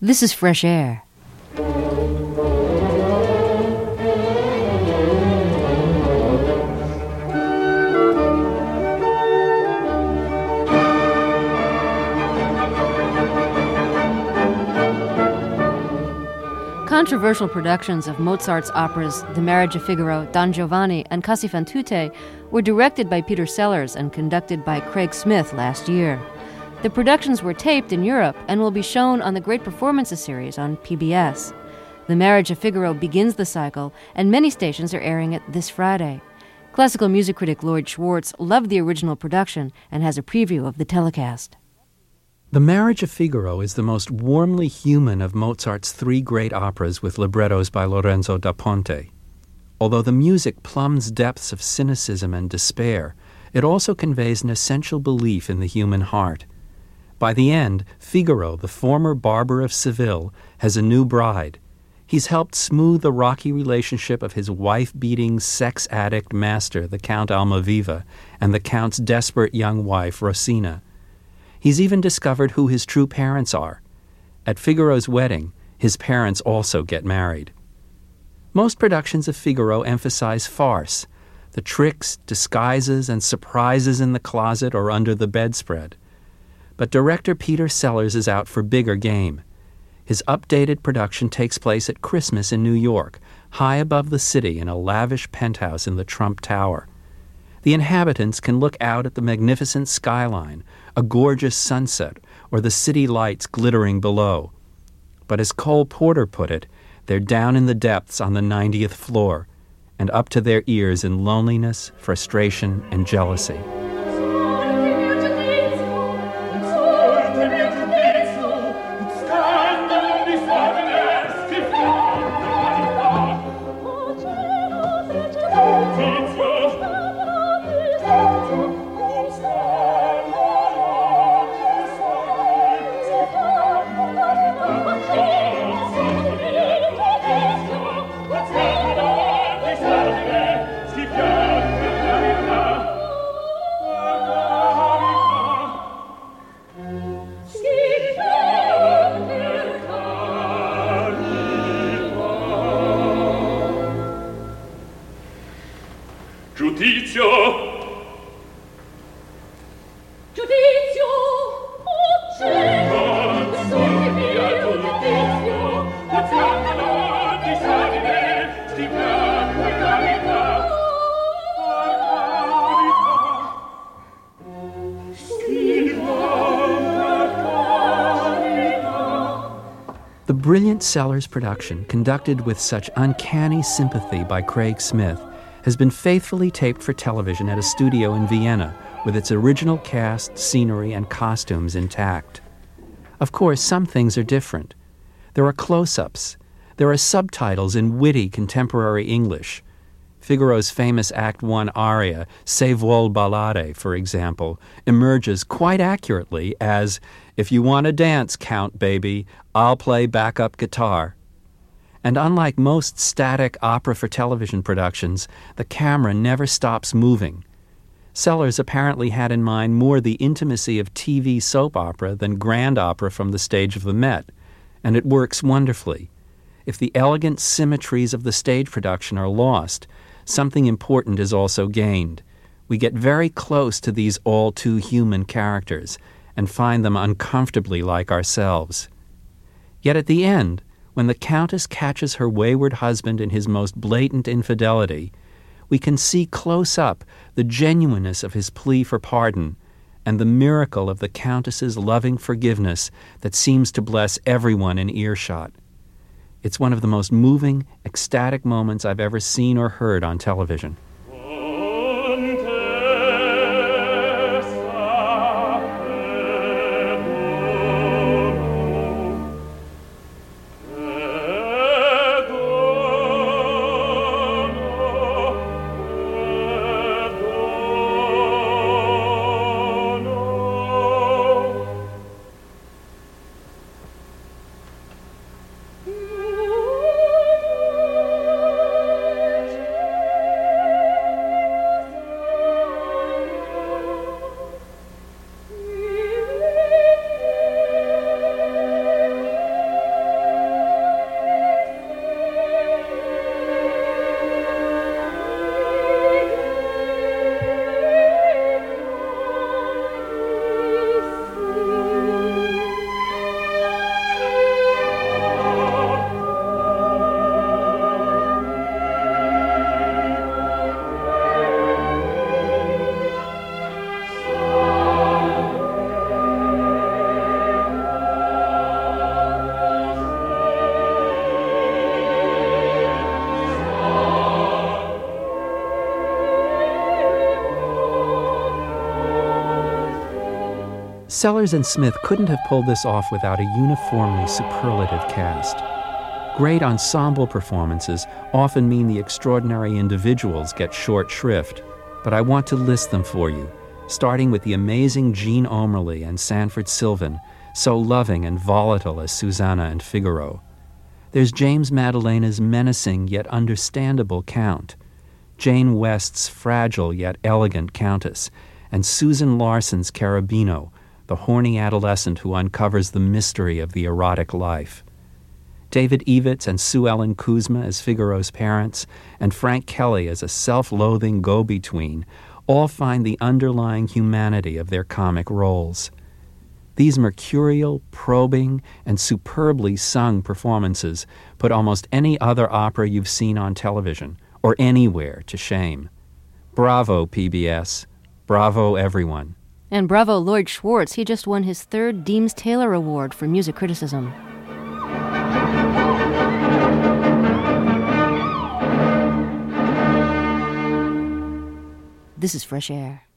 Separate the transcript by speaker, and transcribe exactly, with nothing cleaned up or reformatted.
Speaker 1: This is Fresh Air. Controversial productions of Mozart's operas The Marriage of Figaro, Don Giovanni, and Casi fan tutte were directed by Peter Sellers and conducted by Craig Smith last year. The productions were taped in Europe and will be shown on the Great Performances series on P B S. The Marriage of Figaro begins the cycle, and many stations are airing it this Friday. Classical music critic Lloyd Schwartz loved the original production and has a preview of the telecast.
Speaker 2: The Marriage of Figaro is the most warmly human of Mozart's three great operas with librettos by Lorenzo da Ponte. Although the music plumbs depths of cynicism and despair, it also conveys an essential belief in the human heart. By the end, Figaro, the former barber of Seville, has a new bride. He's helped smooth the rocky relationship of his wife-beating, sex-addict master, the Count Almaviva, and the Count's desperate young wife, Rosina. He's even discovered who his true parents are. At Figaro's wedding, his parents also get married. Most productions of Figaro emphasize farce, the tricks, disguises, and surprises in the closet or under the bedspread. But director Peter Sellers is out for bigger game. His updated production takes place at Christmas in New York, high above the city in a lavish penthouse in the Trump Tower. The inhabitants can look out at the magnificent skyline, a gorgeous sunset, or the city lights glittering below. But as Cole Porter put it, they're down in the depths on the ninetieth floor, and up to their ears in loneliness, frustration, and jealousy. The brilliant Sellers production, conducted with such uncanny sympathy by Craig Smith, has been faithfully taped for television at a studio in Vienna, with its original cast, scenery, and costumes intact. Of course, some things are different. There are close-ups. There are subtitles in witty contemporary English. Figaro's famous Act One aria, Se vuol ballare, for example, emerges quite accurately as, "If you want to dance, Count baby, I'll play backup guitar." And unlike most static opera for television productions, the camera never stops moving. Sellers apparently had in mind more the intimacy of T V soap opera than grand opera from the stage of the Met, and it works wonderfully. If the elegant symmetries of the stage production are lost, something important is also gained. We get very close to these all-too-human characters and find them uncomfortably like ourselves. Yet at the end, when the Countess catches her wayward husband in his most blatant infidelity, we can see close up the genuineness of his plea for pardon and the miracle of the Countess's loving forgiveness that seems to bless everyone in earshot. It's one of the most moving, ecstatic moments I've ever seen or heard on television. Sellers and Smith couldn't have pulled this off without a uniformly superlative cast. Great ensemble performances often mean the extraordinary individuals get short shrift, but I want to list them for you, starting with the amazing Jean Omerly and Sanford Sylvan, so loving and volatile as Susanna and Figaro. There's James Madalena's menacing yet understandable Count, Jane West's fragile yet elegant Countess, and Susan Larson's Cherubino, the horny adolescent who uncovers the mystery of the erotic life. David Evitz and Sue Ellen Kuzma as Figaro's parents, and Frank Kelly as a self-loathing go-between, all find the underlying humanity of their comic roles. These mercurial, probing, and superbly sung performances put almost any other opera you've seen on television, or anywhere, to shame. Bravo, P B S. Bravo, everyone.
Speaker 1: And bravo, Lloyd Schwartz. He just won his third Deems-Taylor Award for music criticism. This is Fresh Air.